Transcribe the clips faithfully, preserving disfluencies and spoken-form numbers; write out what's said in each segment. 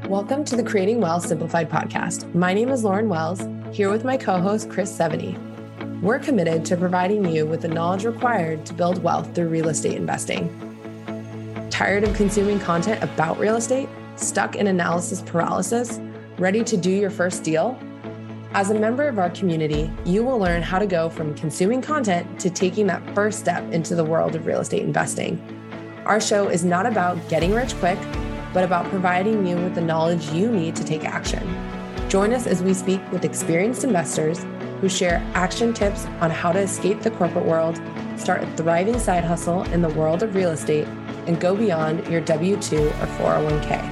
Welcome to the Creating Wealth Simplified podcast. My name is Lauren Wells, here with my co-host Chris Seveny. We're committed to providing you with the knowledge required to build wealth through real estate investing. Tired of consuming content about real estate? Stuck in analysis paralysis? Ready to do your first deal? As a member of our community, you will learn how to go from consuming content to taking that first step into the world of real estate investing. Our show is not about getting rich quick, but about providing you with the knowledge you need to take action. Join us as we speak with experienced investors who share action tips on how to escape the corporate world, start a thriving side hustle in the world of real estate, and go beyond your W two or four oh one k.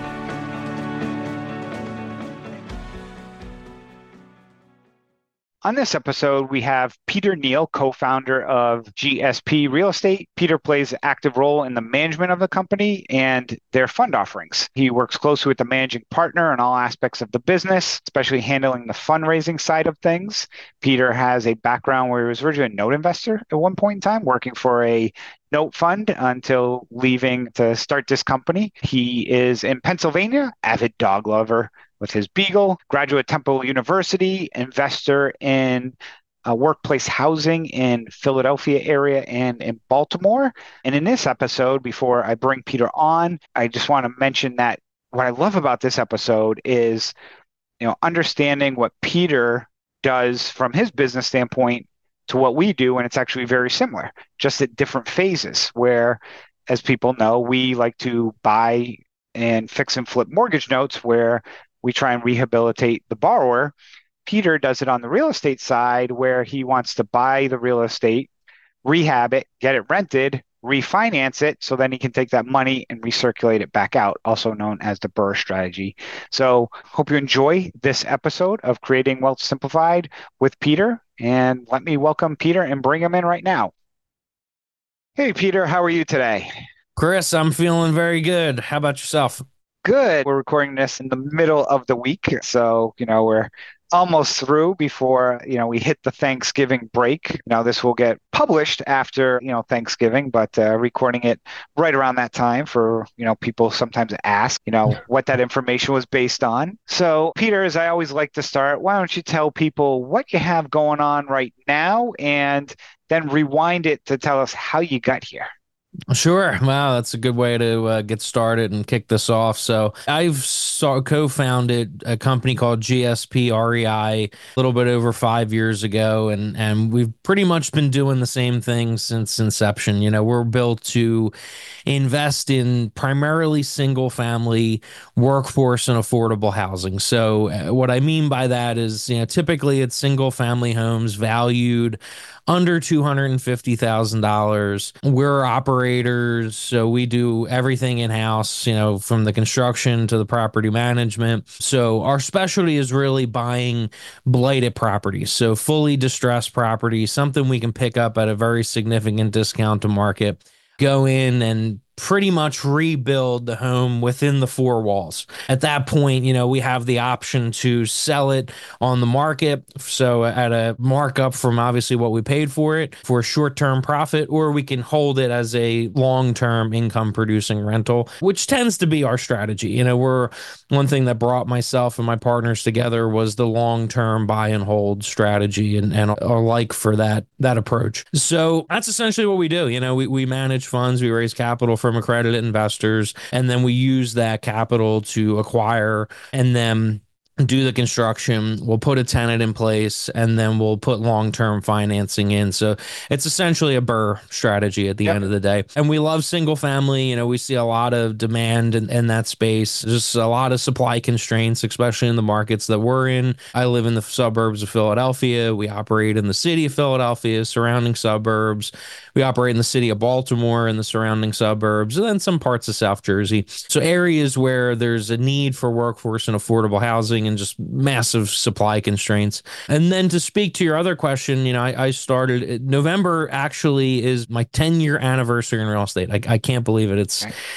On this episode, we have Peter Neal, co-founder of G S P Real Estate. Peter plays an active role in the management of the company and their fund offerings. He works closely with the managing partner in all aspects of the business, especially handling the fundraising side of things. Peter has a background where he was originally a note investor at one point in time, working for a note fund until leaving to start this company. He is in Pennsylvania, avid dog lover with his Beagle, graduate at Temple University, investor in uh, workplace housing in Philadelphia area and in Baltimore. And in this episode, before I bring Peter on, I just want to mention that what I love about this episode is, you know, understanding what Peter does from his business standpoint to what we do, and it's actually very similar, just at different phases where, as people know, we like to buy and fix and flip mortgage notes where we try and rehabilitate the borrower. Peter does it on the real estate side where he wants to buy the real estate, rehab it, get it rented, refinance it, so then he can take that money and recirculate it back out, also known as the BRRRR strategy. So hope you enjoy this episode of Creating Wealth Simplified with Peter. And let me welcome Peter and bring him in right now. Hey, Peter, how are you today? Chris, I'm feeling very good. How about yourself? Good. We're recording this in the middle of the week. So, you know, we're almost through before, you know, we hit the Thanksgiving break. Now, this will get published after, you know, Thanksgiving, but uh, recording it right around that time for, you know, people sometimes ask, you know, what that information was based on. So, Peter, as I always like to start, why don't you tell people what you have going on right now and then rewind it to tell us how you got here? Sure. Wow, that's a good way to uh, get started and kick this off. So I've saw, co-founded a company called G S P R E I a little bit over five years ago, and and we've pretty much been doing the same thing since inception. You know, we're built to invest in primarily single-family workforce and affordable housing. So uh, what I mean by that is, you know, typically it's single-family homes valued under two hundred fifty thousand dollars. We're operators, so we do everything in-house, you know, from the construction to the property management. So our specialty is really buying blighted properties, so fully distressed properties, something we can pick up at a very significant discount to market, go in and pretty much rebuild the home within the four walls. At that point, you know, we have the option to sell it on the market, so at a markup from obviously what we paid for it for a short-term profit, or we can hold it as a long-term income-producing rental, which tends to be our strategy. You know, we're one thing that brought myself and my partners together was the long-term buy and hold strategy and, and our like for that that approach. So that's essentially what we do. You know, we, we manage funds, we raise capital from accredited investors, and then we use that capital to acquire and then do the construction. We'll put a tenant in place, and then we'll put long-term financing in. So it's essentially a BRRRR strategy at the yep. end of the day. And we love single family. You know, we see a lot of demand in, in that space. Just a lot of supply constraints, especially in the markets that we're in. I live in the suburbs of Philadelphia. We operate in the city of Philadelphia, surrounding suburbs. We operate in the city of Baltimore and the surrounding suburbs, and then some parts of South Jersey. So areas where there's a need for workforce and affordable housing and just massive supply constraints. And then to speak to your other question, you know, I, I started, November actually is my ten year anniversary in real estate. I, I can't believe it. It's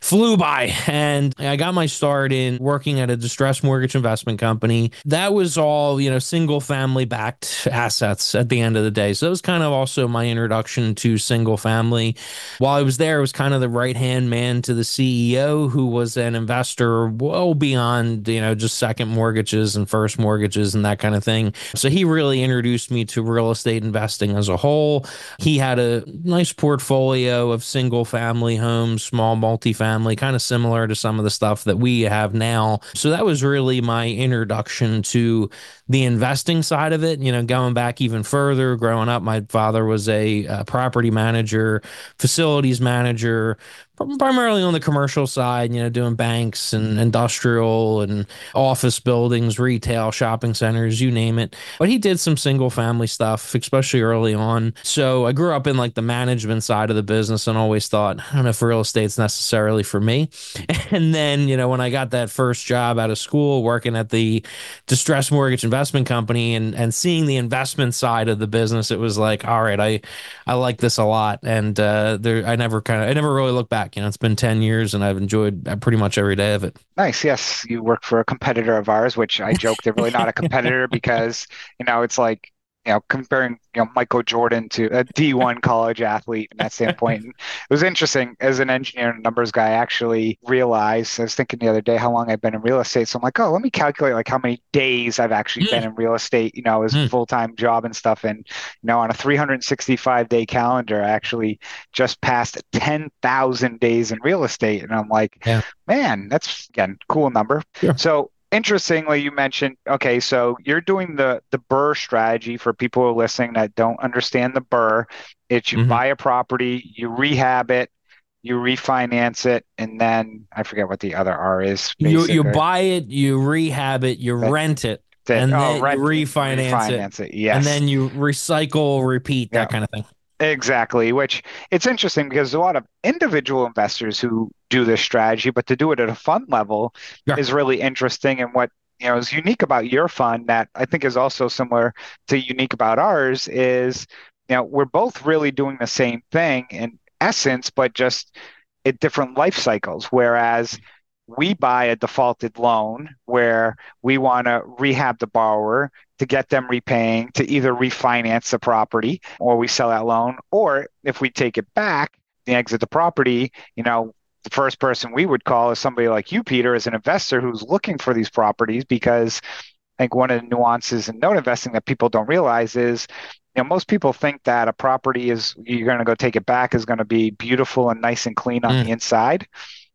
flew by. And I got my start in working at a distressed mortgage investment company. That was all, you know, single family backed assets at the end of the day. So it was kind of also my introduction to single family. While I was there, I was kind of the right hand man to the C E O, who was an investor well beyond, you know, just second mortgages and first mortgages and that kind of thing. So he really introduced me to real estate investing as a whole. He had a nice portfolio of single family homes, small multifamily, kind of similar to some of the stuff that we have now. So that was really my introduction to the investing side of it. You know, going back even further, growing up, my father was a, uh property manager, facilities manager, primarily on the commercial side, you know, doing banks and industrial and office buildings, retail, shopping centers, you name it. But he did some single family stuff, especially early on. So I grew up in like the management side of the business and always thought, I don't know if real estate's necessarily for me. And then, you know, when I got that first job out of school working at the distressed mortgage investment company and, and seeing the investment side of the business, it was like, all right, I, I like this a lot. And uh, there, I never kind of, I never really looked back. You know, it's been ten years and I've enjoyed pretty much every day of it. Nice. Yes. You work for a competitor of ours, which I joke they're really not a competitor because, you know, it's like, you know, comparing, you know, Michael Jordan to a D one college athlete in that standpoint. And it was interesting as an engineer and numbers guy, I actually realized, I was thinking the other day how long I've been in real estate. So I'm like, oh, let me calculate like how many days I've actually mm. been in real estate, you know, as mm. a full-time job and stuff. And, you know, on a three hundred sixty-five day calendar, I actually just passed ten thousand days in real estate. And I'm like, yeah. man, that's, again, cool number. Yeah. So interestingly, you mentioned, okay, so you're doing the the BRRRR strategy for people who are listening that don't understand the BRRRR. It's you mm-hmm. buy a property, you rehab it, you refinance it, and then I forget what the other R is. You you buy it, you rehab it, you that, rent it, that, and oh, then rent, you refinance, refinance it, it. Yes. And then you recycle, repeat, that yeah. kind of thing. Exactly, which it's interesting because there's a lot of individual investors who do this strategy, but to do it at a fund level yeah. is really interesting. And what you know is unique about your fund that I think is also similar to unique about ours is, you know, we're both really doing the same thing in essence, but just at different life cycles. Whereas we buy a defaulted loan where we want to rehab the borrower to get them repaying, to either refinance the property or we sell that loan. Or if we take it back, the exit the property, you know, the first person we would call is somebody like you, Peter, as an investor who's looking for these properties, because I think one of the nuances in note investing that people don't realize is, you know, most people think that a property is, you're going to go take it back, is going to be beautiful and nice and clean on mm. the inside.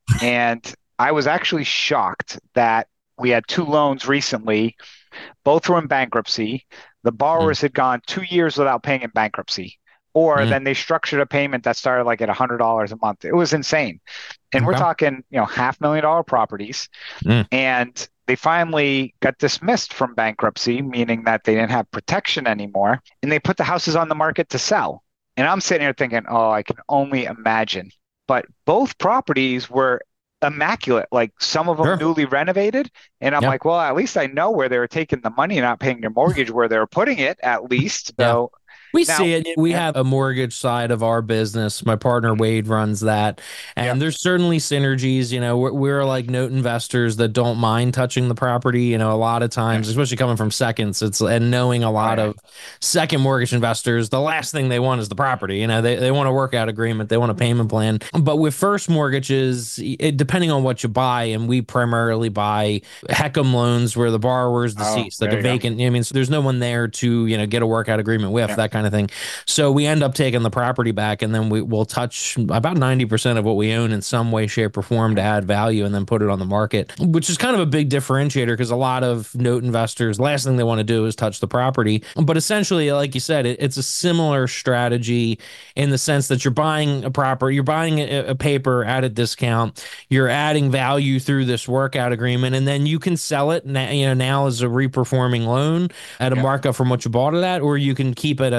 And I was actually shocked that we had two loans recently. Both were in bankruptcy. The borrowers mm. had gone two years without paying in bankruptcy. Or mm. then they structured a payment that started like at one hundred dollars a month. It was insane. And okay. we're talking, you know, half million dollar properties. Mm. And they finally got dismissed from bankruptcy, meaning that they didn't have protection anymore. And they put the houses on the market to sell. And I'm sitting here thinking, oh, I can only imagine. But both properties were immaculate, like some of them sure. newly renovated. And I'm yep. like, well, at least I know where they were taking the money and not paying their mortgage, where they were putting it at least. Yeah. So we now, see it. We yeah. have a mortgage side of our business. My partner Wade runs that. And yep. there's certainly synergies. You know, we're, we're like note investors that don't mind touching the property. You know, a lot of times, yeah. especially coming from seconds, it's and knowing a lot right. of second mortgage investors, the last thing they want is the property. You know, they, they want a workout agreement, they want a payment plan. But with first mortgages, it, depending on what you buy, and we primarily buy HECM loans where the borrower is deceased, oh, like a vacant. I mean, so there's no one there to, you know, get a workout agreement with, yeah. that kind of thing. So we end up taking the property back, and then we will touch about ninety percent of what we own in some way, shape, or form to add value and then put it on the market, which is kind of a big differentiator because a lot of note investors, last thing they want to do is touch the property. But essentially, like you said, it, it's a similar strategy in the sense that you're buying a property, you're buying a, a paper at a discount, you're adding value through this workout agreement, and then you can sell it now, you know, now as a reperforming loan at a yeah. markup from what you bought it at, or you can keep it as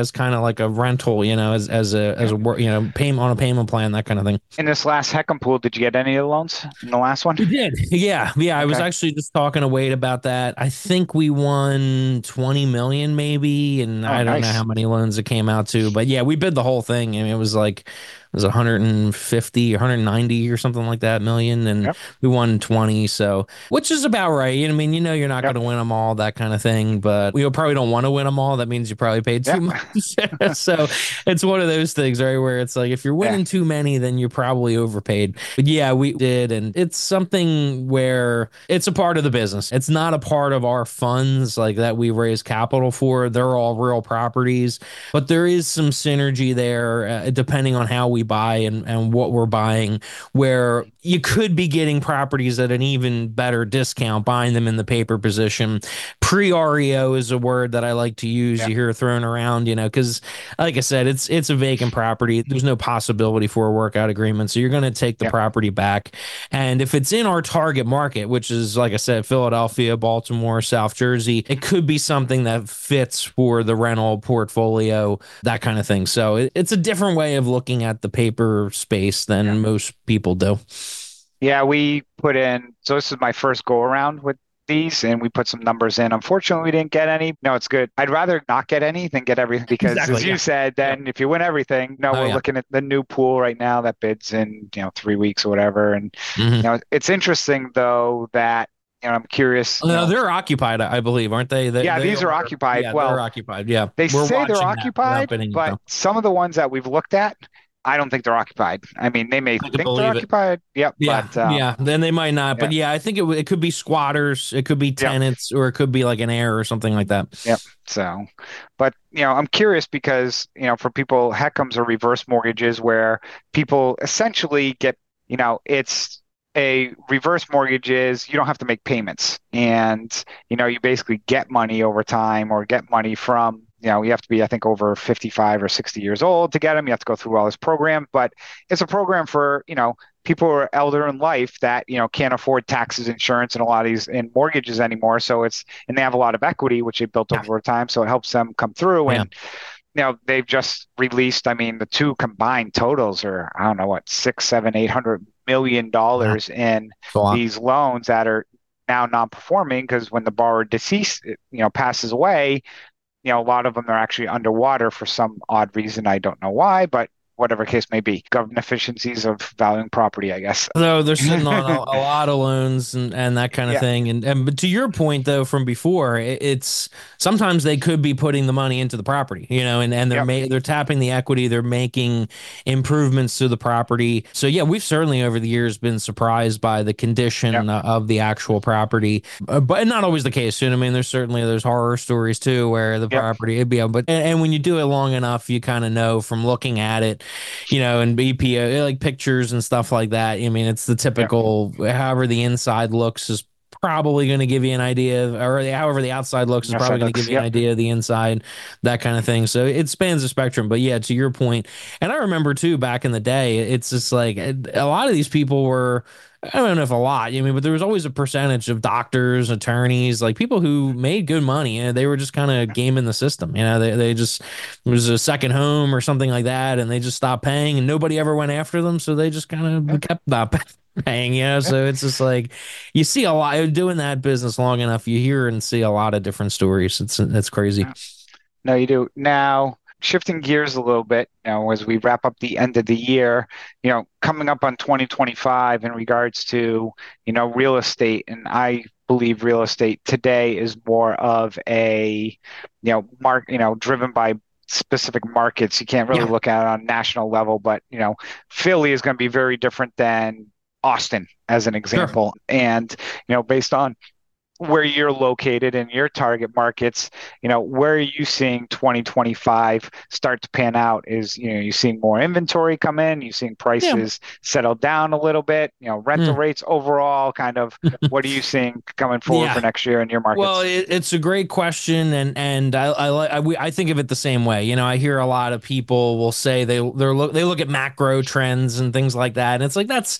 as kind of like a rental, you know, as as a as a you know payment on a payment plan, that kind of thing. In this last Heckam pool, did you get any of the loans in the last one? We did. Yeah. Yeah. I was Okay. actually just talking to Wade about that. I think we won twenty million maybe. And Oh, I don't know nice. how many loans it came out to, but yeah, we bid the whole thing. I mean, it was like, it was one hundred fifty or one hundred ninety or something like that million. And Yep. we won twenty. So, which is about right. I mean, you know, you're not Yep. going to win them all, that kind of thing, but we probably don't want to win them all. That means you probably paid too Yep. much. So it's one of those things, right? Where it's like, if you're winning Yeah. too many, then you're probably overpaid. But yeah, we did. And it's something where it's a part of the business. It's not a part of our funds like that we raise capital for. They're all real properties, but there is some synergy there uh, depending on how we buy and, and what we're buying, where you could be getting properties at an even better discount, buying them in the paper position. Pre-R E O is a word that I like to use. Yeah. You hear thrown around, you know, because like I said, it's it's a vacant property. There's no possibility for a workout agreement. So you're going to take the Yeah. property back. And if it's in our target market, which is, like I said, Philadelphia, Baltimore, South Jersey, it could be something that fits for the rental portfolio, that kind of thing. So it, it's a different way of looking at the paper space than Yeah. most people do. Yeah, we put in, so this is my first go around with these, and we put some numbers in. Unfortunately, we didn't get any. No, it's good. I'd rather not get any than get everything because, Exactly, as you yeah. said, then if you win everything, no, Oh, we're yeah. looking at the new pool right now that bids in, you know, three weeks or whatever. And, Mhm. you know, it's interesting, though, that, you know, I'm curious. You No, know, they're occupied, I believe, aren't they? They- yeah, they these are occupied. Yeah, Well, they're occupied. Yeah, they We're say they're watching that occupied, without bidding, but though. some of the ones that we've looked at, I don't think they're occupied. I mean, they may can think they're believe it. occupied. Yep. Yeah, But um, yeah. Then they might not, but yeah, I think it w- it could be squatters, it could be Yep. tenants, or it could be like an heir or something like that. Yep. So, but you know, I'm curious because, you know, for people, Heckams are reverse mortgages where people essentially get, you know, it's a reverse mortgage is you don't have to make payments, and you know, you basically get money over time or get money from, you know, you have to be, I think, over fifty-five or sixty years old to get them. You have to go through all this program, but it's a program for, you know, people who are elder in life that, you know, can't afford taxes, insurance, and a lot of these and mortgages anymore. So it's, and they have a lot of equity, which they built Yeah. over time. So it helps them come through. Yeah. And, you know, they've just released, I mean, the two combined totals are, I don't know what, six, seven, eight hundred million dollars in It's a lot. these loans that are now non-performing because when the borrower deceased, you know, passes away, you know, a lot of them are actually underwater for some odd reason. I don't know why, but whatever case may be, government efficiencies of valuing property, I guess. So they're sitting on a, a lot of loans and, and that kind of Yeah. thing. And and but to your point though, from before, it, it's sometimes they could be putting the money into the property, you know, and, and they're Yep. ma- they're tapping the equity, they're making improvements to the property. So yeah, we've certainly over the years been surprised by the condition Yep. uh, of the actual property, uh, but not always the case. You know, what I mean, there's certainly there's horror stories too where the Yep. property it'd be, but and, and when you do it long enough, you kind of know from looking at it, you know, and B P O like pictures and stuff like that. I mean, it's the typical, however the inside looks is probably going to give you an idea of, or however the outside looks is Outside probably going to looks, give you an yep. idea of the inside, that kind of thing. So it spans the spectrum. But yeah, to your point, and I remember too back in the day, it's just like a lot of these people were, I don't know if a lot, I mean, but there was always a percentage of doctors, attorneys, like people who made good money, and they were just kind of gaming the system. You know, they, they just, it was a second home or something like that, and they just stopped paying, and nobody ever went after them. So they just kind of Yeah. kept not paying, you know? So it's just like, you see a lot, doing that business long enough, you hear and see a lot of different stories. It's, it's crazy. Yeah. No, you do. Now, shifting gears a little bit, you know, as we wrap up the end of the year, you know, coming up on twenty twenty-five in regards to, you know, real estate, and I believe real estate today is more of a, you know, mark, you know, driven by specific markets. You can't really Yeah. look at it on a national level, but, you know, Philly is going to be very different than Austin, as an example. And, you know, based on where you're located in your target markets, you know, where are you seeing twenty twenty-five start to pan out? Is, you know, you seeing more inventory come in? You seeing prices settle down a little bit? You know, rental Mm. rates overall, kind of, what are you seeing coming forward Yeah. for next year in your markets? Well, it, it's a great question, and and I I, li- I we- I think of it the same way. You know, I hear a lot of people will say they they're look they look at macro trends and things like that, and it's like that's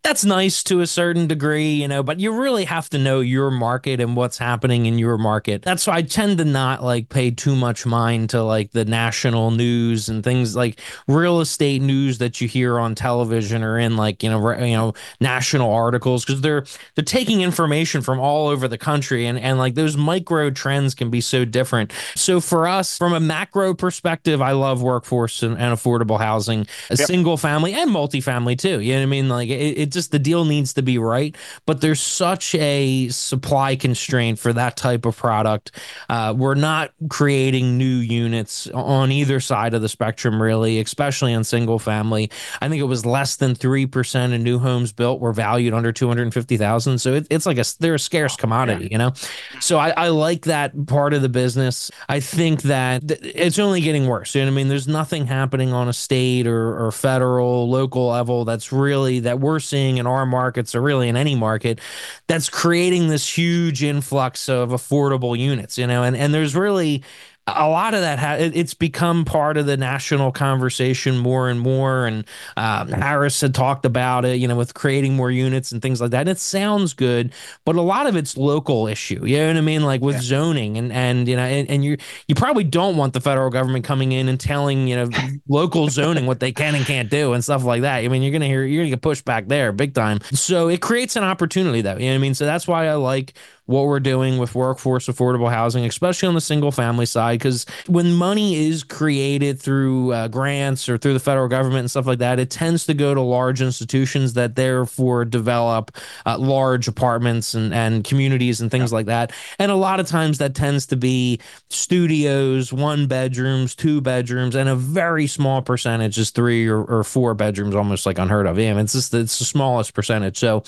that's nice to a certain degree, you know, but you really have to know your market and what's happening in your market. That's why I tend to not like pay too much mind to like the national news and things like real estate news that you hear on television or in like, you know, re- you know, national articles because they're they're taking information from all over the country and and like those micro trends can be so different. So for us, from a macro perspective, I love workforce and, and affordable housing, a Yep. single family and multifamily too. You know what I mean? Like it, it just the deal needs to be right, but there's such a supply constraint for that type of product. Uh, we're not creating new units on either side of the spectrum, really, especially on single family. I think it was less than three percent of new homes built were valued under two hundred fifty thousand. So it, it's like a they're a scarce commodity, you know. So I, I like that part of the business. I think that th- it's only getting worse. You know what I mean? There's nothing happening on a state or, or federal, local level that's really that we're seeing in our markets or really in any market that's creating this huge influx of affordable units, you know, and, and there's really a lot of that ha- it's become part of the national conversation more and more. And um, Harris had talked about it, you know, with creating more units and things like that. And it sounds good, but a lot of it's local issue. You know what I mean? Like with yeah. zoning and and you know, and, and you you probably don't want the federal government coming in and telling you know local zoning what they can and can't do and stuff like that. I mean, you're gonna hear you're gonna get pushed back there big time. So it creates an opportunity, though. You know what I mean? So that's why I like what we're doing with workforce affordable housing, especially on the single family side, because when money is created through uh, grants or through the federal government and stuff like that, it tends to go to large institutions that therefore develop uh, large apartments and, and communities and things yeah. like that. And a lot of times that tends to be studios, one bedrooms, two bedrooms, and a very small percentage is three or, or four bedrooms, almost like unheard of. Yeah, it's just it's the smallest percentage. So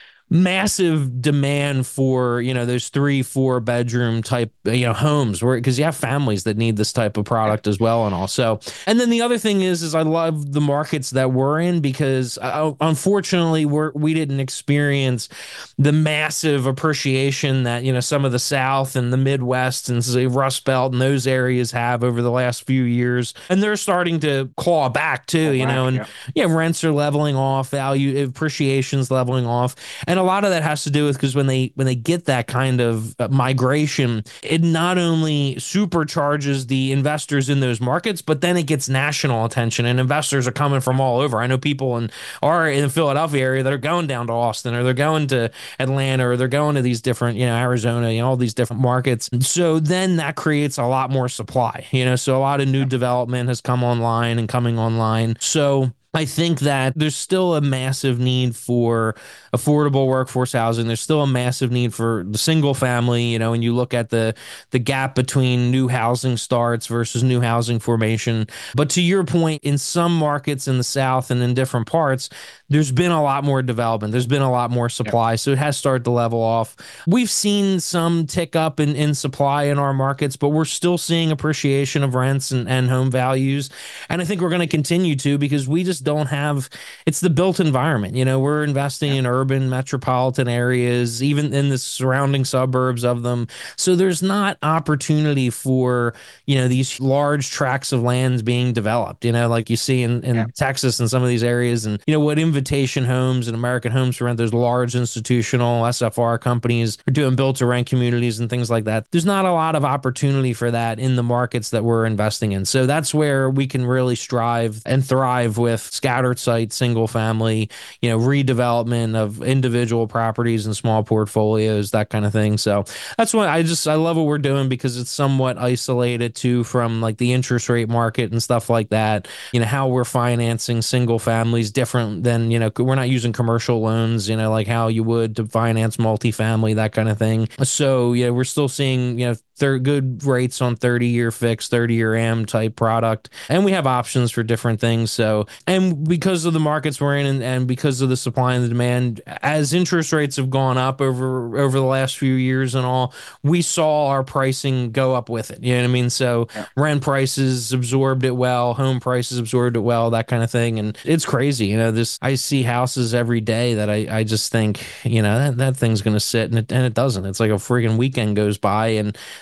massive demand for, you know, those three, four bedroom type, you know, homes where, because you have families that need this type of product as well. And also, and then the other thing is, is I love the markets that we're in because uh, unfortunately we're, we didn't experience the massive appreciation that, you know, some of the South and the Midwest and say Rust Belt and those areas have over the last few years. And they're starting to claw back too, oh, you know, and yeah. yeah, rents are leveling off, value appreciation's leveling off. And a lot of that has to do with because when they when they get that kind of uh, migration, it not only supercharges the investors in those markets, but then it gets national attention and investors are coming from all over. I know people in are in the Philadelphia area that are going down to Austin or they're going to Atlanta or they're going to these different, you know, Arizona, you know, all these different markets. So then that creates a lot more supply, you know, so a lot of new development has come online and coming online. So I think that there's still a massive need for affordable workforce housing. There's still a massive need for the single family, you know, and you look at the the gap between new housing starts versus new housing formation. But to your point, in some markets in the South and in different parts, there's been a lot more development. There's been a lot more supply. Yeah. So it has started to level off. We've seen some tick up in, in supply in our markets, but we're still seeing appreciation of rents and, and home values. And I think we're going to continue to because we just don't have, it's the built environment. You know, we're investing yeah. in urban metropolitan areas, even in the surrounding suburbs of them. So there's not opportunity for, you know, these large tracts of lands being developed, you know, like you see in, in yeah. Texas and some of these areas. And, you know, what Invitation Homes and American Homes for Rent, those large institutional S F R companies are doing built to rent communities and things like that. There's not a lot of opportunity for that in the markets that we're investing in. So that's where we can really strive and thrive with scattered site, single family, you know, redevelopment of individual properties and small portfolios, that kind of thing. So that's what I just, I love what we're doing because it's somewhat isolated too from like the interest rate market and stuff like that. You know, how we're financing single families different than, you know, we're not using commercial loans, you know, like how you would to finance multifamily, that kind of thing. So, yeah, we're still seeing, you know, they're good rates on thirty year fixed, thirty year A M type product. And we have options for different things. So, and because of the markets we're in and, and because of the supply and the demand, as interest rates have gone up over, over the last few years and all, we saw our pricing go up with it. You know what I mean? So yeah. rent prices absorbed it well, home prices absorbed it well, that kind of thing. And it's crazy. You know, this, I see houses every day that I, I just think, you know, that, that thing's going to sit and it, and it doesn't. It's like a freaking weekend goes by and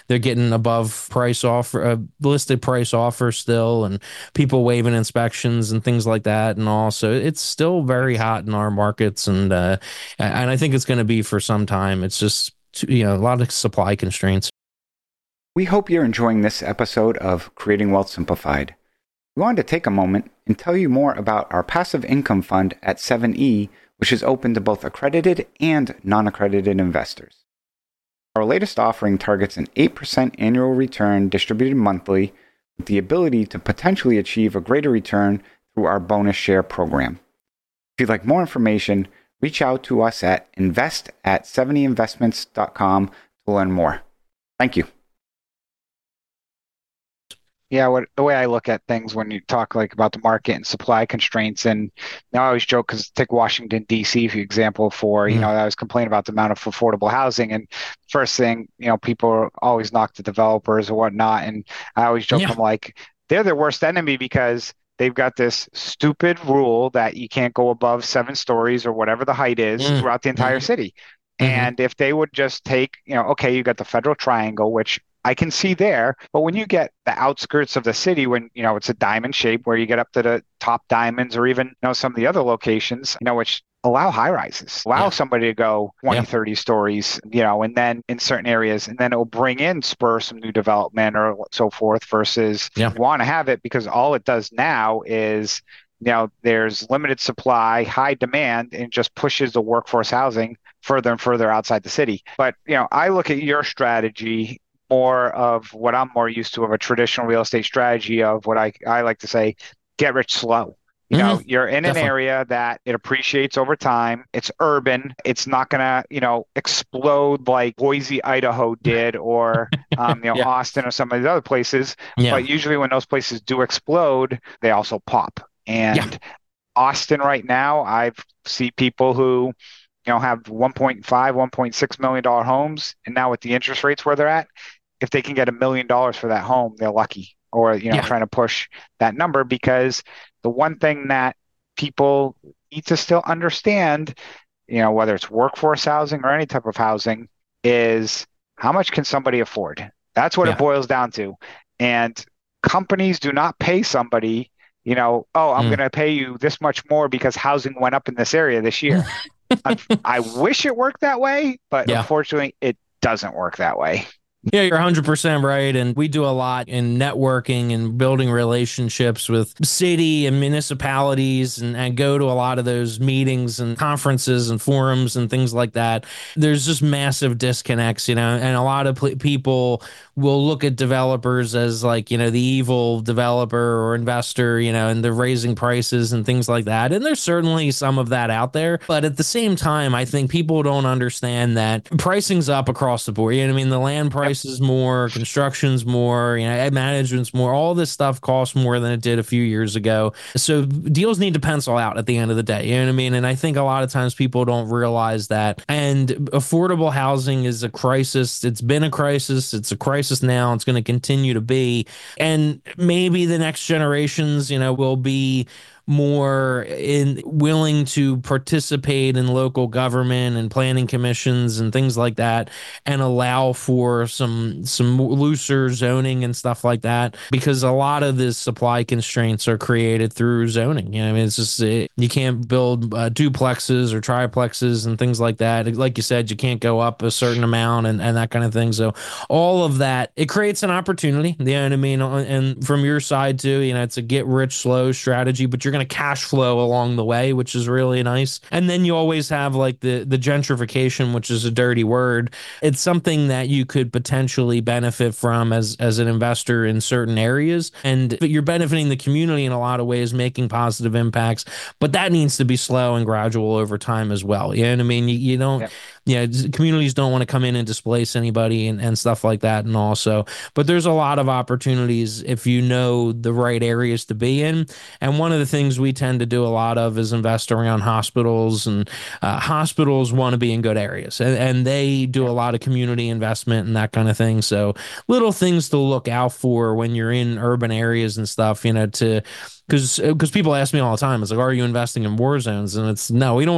they're getting above price offer, uh, listed price offer still, and people waiving inspections and things like that. And also, it's still very hot in our markets, and uh, and I think it's going to be for some time. It's just, you know, a lot of supply constraints. We hope you're enjoying this episode of Creating Wealth Simplified. We wanted to take a moment and tell you more about our passive income fund at seven E, which is open to both accredited and non-accredited investors. Our latest offering targets an eight percent annual return distributed monthly, with the ability to potentially achieve a greater return through our bonus share program. If you'd like more information, reach out to us at invest at seven e investments dot com to learn more. Thank you. Yeah, what the way I look at things when you talk like about the market and supply constraints, and now I always joke because take Washington D C for example. For you mm. know, I was complaining about the amount of affordable housing, and first thing, you know, people always knock the developers or whatnot, and I always joke, yeah. I'm like, they're their worst enemy because they've got this stupid rule that you can't go above seven stories or whatever the height is mm. throughout the entire mm. city. Mm-hmm. And if they would just take, you know, okay, you got the Federal Triangle, which I can see there, but when you get the outskirts of the city, when, you know, it's a diamond shape where you get up to the top diamonds, or even, you know, some of the other locations, you know, which allow high rises, allow yeah. somebody to go twenty, yeah. thirty stories, you know, and then in certain areas, and then it'll bring in, spur some new development or so forth, versus yeah. you want to have it because all it does now is, you know, there's limited supply, high demand, and just pushes the workforce housing further and further outside the city. But, you know, I look at your strategy more of what I'm more used to of a traditional real estate strategy of what I, I like to say, get rich slow. You mm-hmm. know, you're in Definitely. An area that it appreciates over time. It's urban. It's not going to, you know, explode like Boise, Idaho did, or, um, you know, yeah. Austin or some of the other places. Yeah. But usually when those places do explode, they also pop. And yeah. Austin right now, I see people who, you know, have one point five, one point six million dollar homes. And now with the interest rates where they're at, if they can get a million dollars for that home, they're lucky. Or, you know, yeah. trying to push that number, because the one thing that people need to still understand, you know, whether it's workforce housing or any type of housing, is how much can somebody afford? That's what yeah. it boils down to. And companies do not pay somebody, you know, oh, I'm mm. going to pay you this much more because housing went up in this area this year. I, I wish it worked that way, but yeah. unfortunately, it doesn't work that way. Yeah, you're one hundred percent right. And we do a lot in networking and building relationships with city and municipalities, and, and go to a lot of those meetings and conferences and forums and things like that. There's just massive disconnects, you know, and a lot of p- people will look at developers as like, you know, the evil developer or investor, you know, and they're raising prices and things like that. And there's certainly some of that out there. But at the same time, I think people don't understand that pricing's up across the board. You know what I mean? The land price is more, construction's more, you know, management's more, all this stuff costs more than it did a few years ago. So deals need to pencil out at the end of the day. You know what I mean? And I think a lot of times people don't realize that. And affordable housing is a crisis. It's been a crisis. It's a crisis now. It's going to continue to be. And maybe the next generations, you know, will be more in willing to participate in local government and planning commissions and things like that, and allow for some some looser zoning and stuff like that, because a lot of the supply constraints are created through zoning. You know, I mean, it's just it, you can't build uh, duplexes or triplexes and things like that. Like you said, you can't go up a certain amount and, and that kind of thing. So all of that, it creates an opportunity. You know what I mean? And from your side too, you know, it's a get rich slow strategy, but you're going to cash flow along the way, which is really nice. And then you always have like the the gentrification, which is a dirty word. It's something that you could potentially benefit from as as an investor in certain areas, and you're benefiting the community in a lot of ways, making positive impacts. But that needs to be slow and gradual over time as well. You know what I mean? You, you don't. Yeah. Yeah, communities don't want to come in and displace anybody and, and stuff like that. And also, but there's a lot of opportunities if you know the right areas to be in. And one of the things we tend to do a lot of is invest around hospitals, and uh, hospitals want to be in good areas, and, and they do a lot of community investment and that kind of thing. So little things to look out for when you're in urban areas and stuff, you know, to because because people ask me all the time, it's like, are you investing in war zones? And it's no, we don't want to do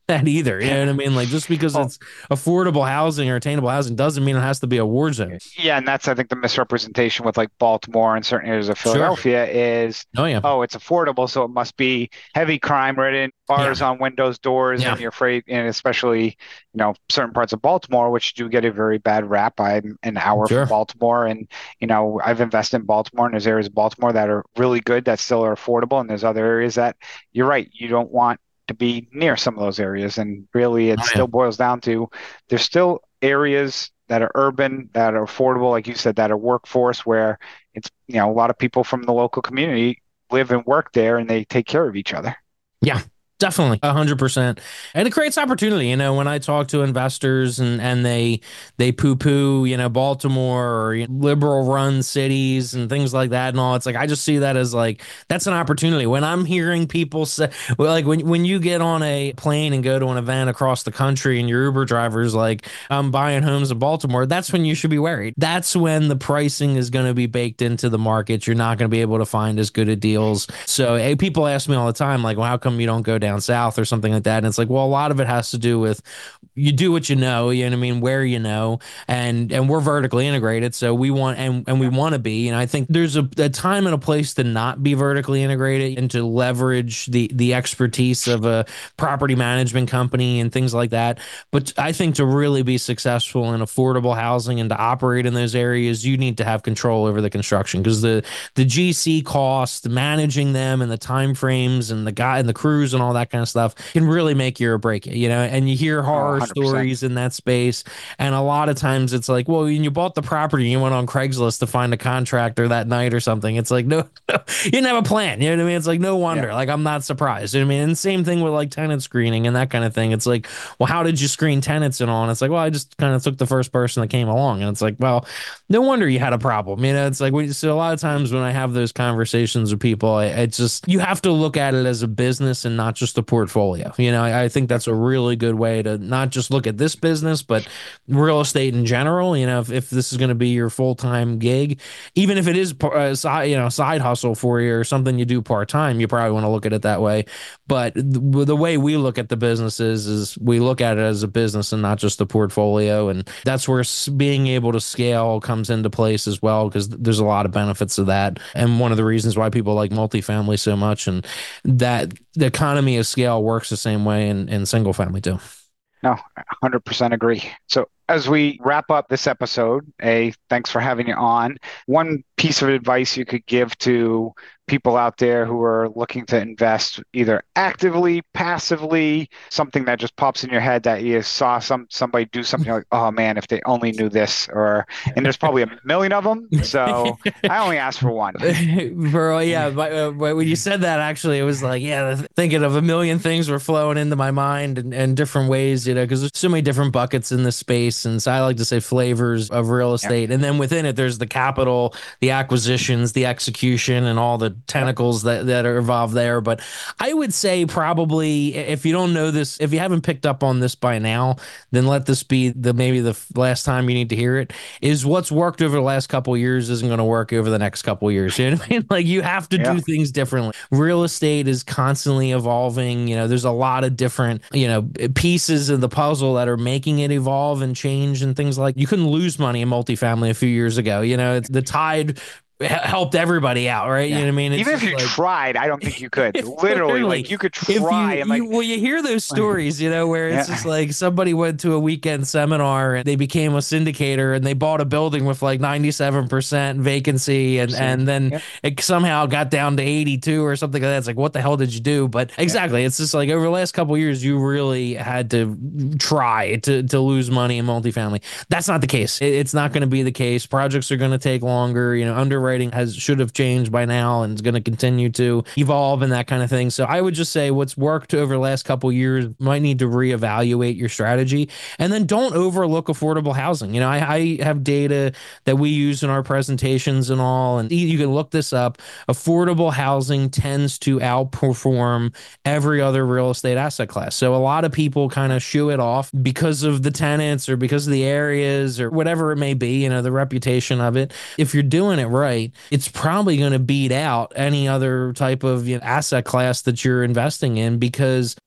that either. You know what I mean? Like just because Well, it's affordable housing or attainable housing doesn't mean it has to be a war zone. yeah, and that's I think the misrepresentation with like Baltimore and certain areas of Sure. Philadelphia is, Oh yeah. oh, it's affordable, so it must be heavy crime ridden, bars Yeah. on windows, doors, Yeah. and you're afraid, and especially, you know, certain parts of Baltimore, which do get a very bad rap. I'm an hour Sure. from Baltimore, and you know, I've invested in Baltimore, and there's areas of Baltimore that are really good that still are affordable, and there's other areas that you're right, you don't want to be near some of those areas. And really, it Oh yeah. still boils down to there's still areas that are urban, that are affordable, like you said, that are workforce where it's, you know, a lot of people from the local community live and work there and they take care of each other. Yeah. Definitely, a hundred percent, and it creates opportunity. You know, when I talk to investors and and they they poo poo, you know, Baltimore or you know, liberal run cities and things like that and all. It's like I just see that as like that's an opportunity. When I'm hearing people say, well, like when when you get on a plane and go to an event across the country and your Uber driver's like, I'm buying homes in Baltimore. That's when you should be worried. That's when the pricing is going to be baked into the market. You're not going to be able to find as good of deals. So hey, people ask me all the time, like, well, how come you don't go down down south or something like that? And it's like, well, a lot of it has to do with you do what you know, you know what I mean, where you know, and and we're vertically integrated, so we want and and we want to be. And I think there's a, a time and a place to not be vertically integrated and to leverage the the expertise of a property management company and things like that. But I think to really be successful in affordable housing and to operate in those areas, you need to have control over the construction because the the G C cost, managing them, and the time frames, and the guy and the crews and all that kind of stuff can really make you or break it, you know. And you hear horror Oh, stories in that space, and a lot of times it's like, well, when you bought the property, you went on Craigslist to find a contractor that night or something. It's like, no, no you didn't have a plan. You know what I mean? It's like, no wonder. Yeah. Like, I'm not surprised. You know what I mean? And same thing with like tenant screening and that kind of thing. It's like, well, how did you screen tenants and all? And it's like, well, I just kind of took the first person that came along. And it's like, well, no wonder you had a problem. You know, it's like, we, so a lot of times when I have those conversations with people, I, it's just, you have to look at it as a business and not just a portfolio. You know, I, I think that's a really good way to not just look at this business, but real estate in general. You know, if, if this is going to be your full-time gig, even if it is a side, you know, side hustle for you or something you do part-time, you probably want to look at it that way. But the, the way we look at the businesses is we look at it as a business and not just a portfolio. And that's where being able to scale comes into place as well, because there's a lot of benefits of that. And one of the reasons why people like multifamily so much, and that the economy of scale works the same way in, in single family too. No, one hundred percent agree. So as we wrap up this episode, A, thanks for having you on. One piece of advice you could give to people out there who are looking to invest either actively, passively, something that just pops in your head that you saw some somebody do something like, oh man, if they only knew this, or, and there's probably a million of them. So I only asked for one. Bro, yeah. But, uh, but when you said that, actually, it was like, yeah, thinking of a million things were flowing into my mind and, and different ways, you know, because there's so many different buckets in this space. And so I like to say flavors of real estate. Yeah. And then within it, there's the capital, the acquisitions, the execution, and all the tentacles that, that are involved there. But I would say probably if you don't know this, if you haven't picked up on this by now, then let this be the maybe the last time you need to hear it, is what's worked over the last couple of years isn't going to work over the next couple of years. You know what I mean? Like you have to yeah. do things differently. Real estate is constantly evolving. You know, there's a lot of different, you know, pieces of the puzzle that are making it evolve and change and things like you couldn't lose money in multifamily a few years ago. You know, it's the tide helped everybody out, right? Yeah. You know what I mean? It's Even if you like, tried, I don't think you could. Literally, like you could try. You, and like, you, well, you hear those stories, you know, where it's yeah. just like somebody went to a weekend seminar and they became a syndicator and they bought a building with like ninety-seven percent vacancy and, and then yeah. it somehow got down to eighty-two or something like that. It's like, what the hell did you do? But exactly, yeah. it's just like over the last couple of years, you really had to try to, to lose money in multifamily. That's not the case. It, it's not going to be the case. Projects are going to take longer, you know, under Writing has should have changed by now and is going to continue to evolve and that kind of thing. So I would just say what's worked over the last couple of years might need to reevaluate your strategy, and then don't overlook affordable housing. You know, I, I have data that we use in our presentations and all, and you can look this up. Affordable housing tends to outperform every other real estate asset class. So a lot of people kind of shoo it off because of the tenants or because of the areas or whatever it may be, you know, the reputation of it. If you're doing it right, it's probably going to beat out any other type of you know, asset class that you're investing in, because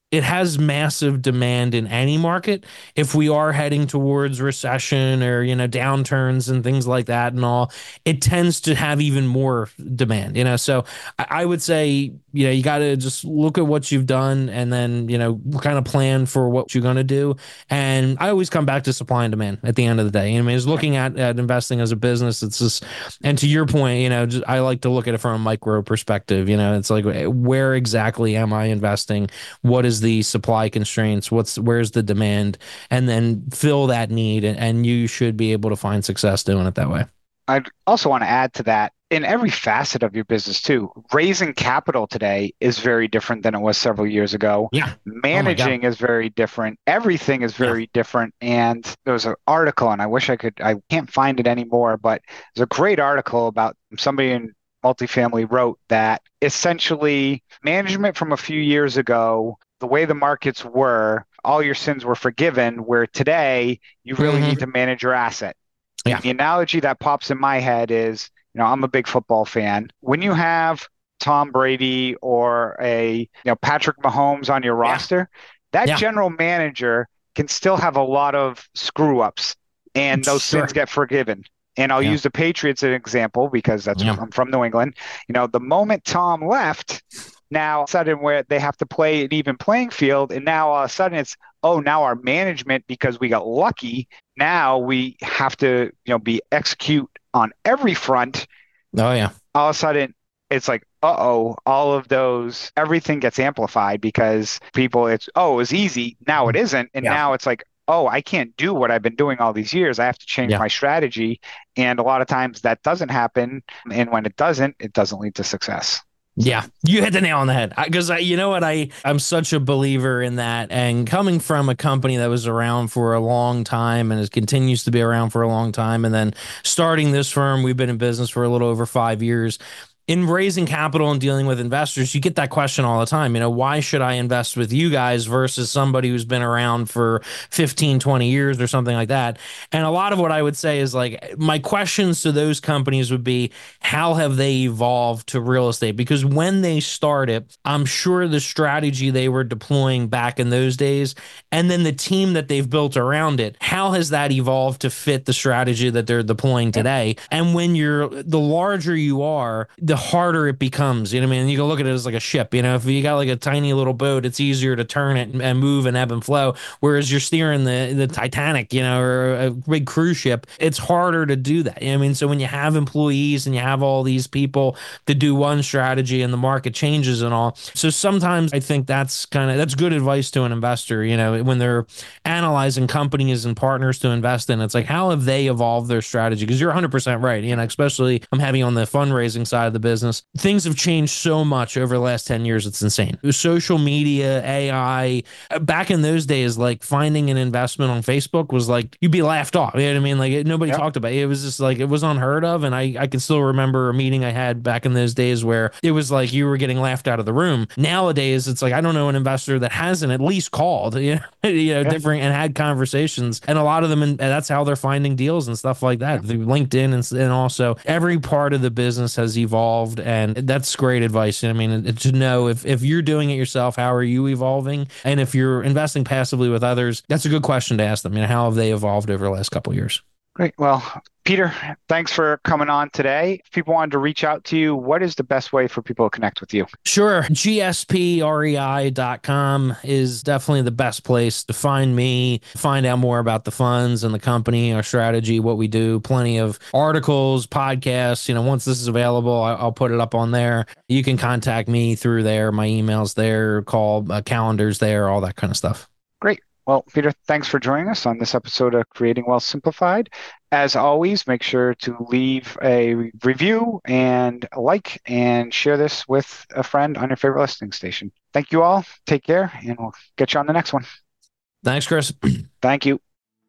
it has massive demand in any market. If we are heading towards recession or, you know, downturns and things like that and all, it tends to have even more demand, you know? So I, I would say, you know, you got to just look at what you've done and then, you know, kind of plan for what you're going to do. And I always come back to supply and demand at the end of the day. I mean, it's looking at, at investing as a business. It's just, and to your point, you know, just, I like to look at it from a micro perspective. You know, it's like, where exactly am I investing? What is the supply constraints? What's where's the demand? And then fill that need, and, and you should be able to find success doing it that way. I'd also want to add to that, in every facet of your business too, raising capital today is very different than it was several years ago. Yeah. Managing oh is very different. Everything is very yeah. different. And there was an article, and I wish I could, I can't find it anymore, but there's a great article about somebody in multifamily wrote that essentially management from a few years ago, the way the markets were, all your sins were forgiven, where today you really mm-hmm. need to manage your asset. Yeah. The analogy that pops in my head is, you know, I'm a big football fan. When you have Tom Brady or a, you know, Patrick Mahomes on your yeah. roster, that yeah. general manager can still have a lot of screw ups, and those sure. sins get forgiven. And I'll yeah. use the Patriots as an example because that's yeah. I'm from New England. You know, the moment Tom left, now all of a sudden where they have to play an even playing field, and now all of a sudden it's, oh, now our management, because we got lucky, now we have to, you know, be execute on every front. Oh yeah. All of a sudden it's like, uh-oh, all of those, everything gets amplified because people, it's, oh, it was easy. Now it isn't. And yeah. now it's like, oh, I can't do what I've been doing all these years. I have to change yeah. my strategy. And a lot of times that doesn't happen. And when it doesn't, it doesn't lead to success. Yeah, you hit the nail on the head. Because you know what, I I'm such a believer in that. And coming from a company that was around for a long time and it continues to be around for a long time, and then starting this firm, we've been in business for a little over five years. In raising capital and dealing with investors, you get that question all the time. You know, why should I invest with you guys versus somebody who's been around for fifteen, twenty years or something like that? And a lot of what I would say is like, my questions to those companies would be, how have they evolved to real estate? Because when they started, I'm sure the strategy they were deploying back in those days, and then the team that they've built around it, how has that evolved to fit the strategy that they're deploying today? And when you're, the larger you are, the harder it becomes. You know what I mean? You can look at it as like a ship. You know, if you got like a tiny little boat, it's easier to turn it and move and ebb and flow. Whereas you're steering the the Titanic, you know, or a big cruise ship, it's harder to do that. You know what I mean? So when you have employees and you have all these people to do one strategy and the market changes and all. So sometimes I think that's kind of, that's good advice to an investor, you know, when they're analyzing companies and partners to invest in. It's like, how have they evolved their strategy? Because you're one hundred percent right. You know, especially I'm having on the fundraising side of the business. Business. Things have changed so much over the last ten years. It's insane. Social media, A I, back in those days, like finding an investment on Facebook was like, you'd be laughed off. You know what I mean? Like it, nobody yep. talked about it. It was just like, it was unheard of. And I, I can still remember a meeting I had back in those days where it was like, you were getting laughed out of the room. Nowadays, it's like, I don't know an investor that hasn't at least called, you know, you know, yeah. different and had conversations. And a lot of them, and that's how they're finding deals and stuff like that. Yeah. LinkedIn and, and also every part of the business has evolved. And that's great advice. I mean, to know if, if you're doing it yourself, how are you evolving? And if you're investing passively with others, that's a good question to ask them. You know, how have they evolved over the last couple of years? Great. Well, Peter, thanks for coming on today. If people wanted to reach out to you, what is the best way for people to connect with you? Sure. G S P rei dot com is definitely the best place to find me, find out more about the funds and the company, our strategy, what we do. Plenty of articles, podcasts. You know, once this is available, I'll put it up on there. You can contact me through there. My email's there, call uh, calendars there, all that kind of stuff. Great. Well, Peter, thanks for joining us on this episode of Creating Wealth Simplified. As always, make sure to leave a review and a like and share this with a friend on your favorite listening station. Thank you all. Take care, and we'll get you on the next one. Thanks, Chris. Thank you.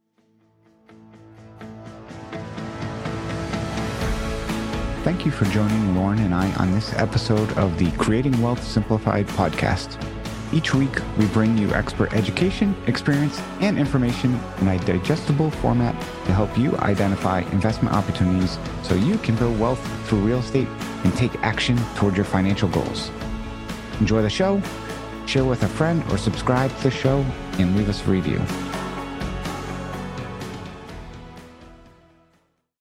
Thank you for joining Lauren and I on this episode of the Creating Wealth Simplified podcast. Each week, we bring you expert education, experience, and information in a digestible format to help you identify investment opportunities so you can build wealth through real estate and take action toward your financial goals. Enjoy the show, share with a friend, or subscribe to the show and leave us a review.